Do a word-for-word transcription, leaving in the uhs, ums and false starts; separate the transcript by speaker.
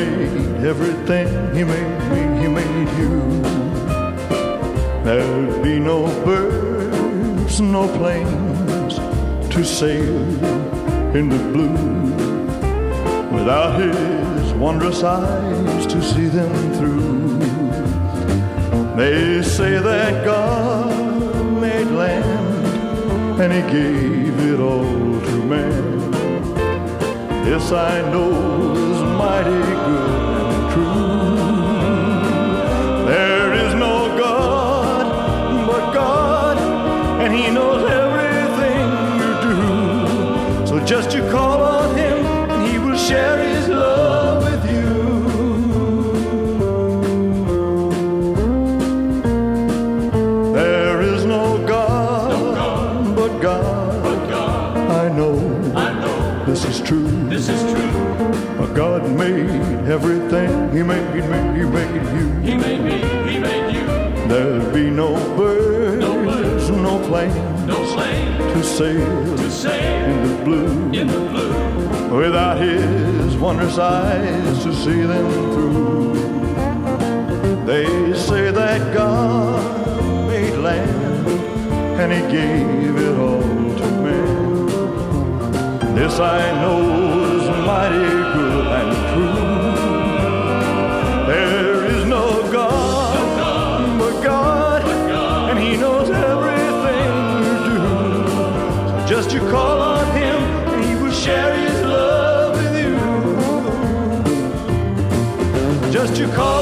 Speaker 1: made everything. He made me, He made you. There'd be no birds, no planes to sail in the blue without His wondrous eyes to see them through. They say that God made land and He gave it all to man. This I know is mighty good and true. There is no God but God, and He knows everything you do. So just you call on Him and He will share His love with you. There is no God, no God but God. But God. I know, I know this is true.
Speaker 2: This is true.
Speaker 1: But God made everything. He made, He made, He made you.
Speaker 2: He made me, He made you.
Speaker 1: There'll be no birds,
Speaker 2: no, birds,
Speaker 1: no planes,
Speaker 2: no plane
Speaker 1: to sail,
Speaker 2: to sail
Speaker 1: in the blue,
Speaker 2: in the blue,
Speaker 1: without His wondrous eyes to see them through. They say that God made land and He gave it all to man. This I know is mighty good and true. There is no God,
Speaker 2: no God
Speaker 1: but, God,
Speaker 2: but God,
Speaker 1: and He knows everything you do. So just you call on Him and He will share His love with you. Just you call